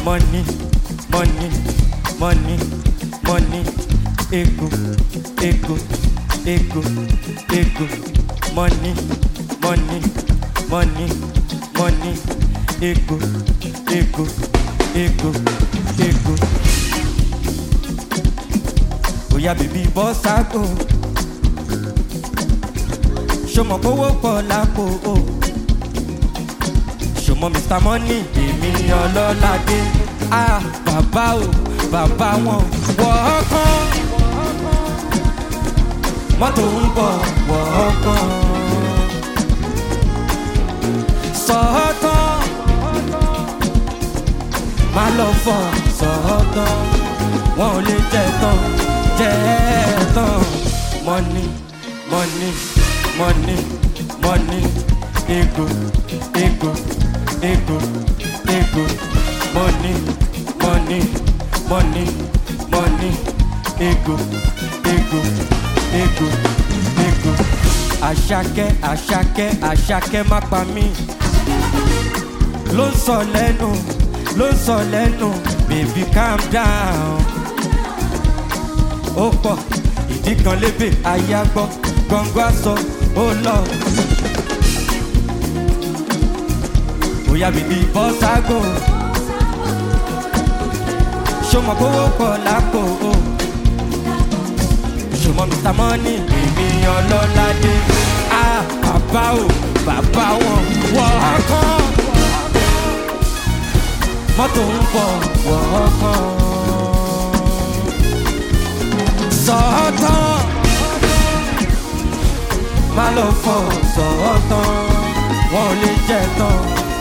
money, money, money, money, ego, ego, ego, ego, money, money, money, money, ego, ego, ego, ego. Oya baby boss ago, show mo kówó pọ̀ lápò o. Ṣùmọ́ Mr. Money èmi ọlọ́ládé. Bàbá o bàbá wọn wọ̀ ọ́kàn. Mọ́tò ń bọ̀ wọ̀ ọ́kàn. Sọ̀ọ́tàn má lọ fọ̀ sọ̀ọ́tàn. Wọ́n ò lè jẹ́ tán jẹ́ tán. Money money money money ego ego. Ego, ego, money, money, money, money, ego, ego, ego, ego. Àṣàkẹ́, Àṣàkẹ́, Àṣàkẹ́ má pa mí. Ló ń sọ lẹ́nu, baby calm down. Ó pọ̀, ìdí kan lébè, àyà gbọ́, gbọ̀ngbọ̀ aṣọ, ó lọ. Oya baby boss ago, show mo kówó pọ̀ lápò o. Ṣùmọ́ Mr. Money èmi ọlọ́ládé. Bàbá o bàbá wọn wọ̀ ọ́kàn. Mọ́tò ń bọ̀ wọ̀ ọ́kàn. Sọ̀ọ́tàn má lọ fọ̀ sọ̀ọ́tàn. Wọ́n ò lè jẹ́ tán.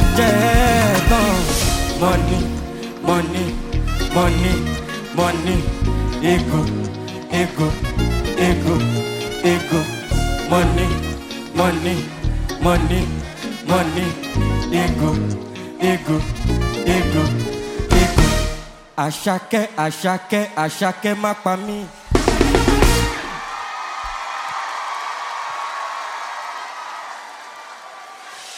Money, money, money, money, ego, ego, ego, ego, money, money, money, money, ego, ego, ego, ego. Àṣàkẹ́, Àṣàkẹ́, Àṣàkẹ́ má pa mí.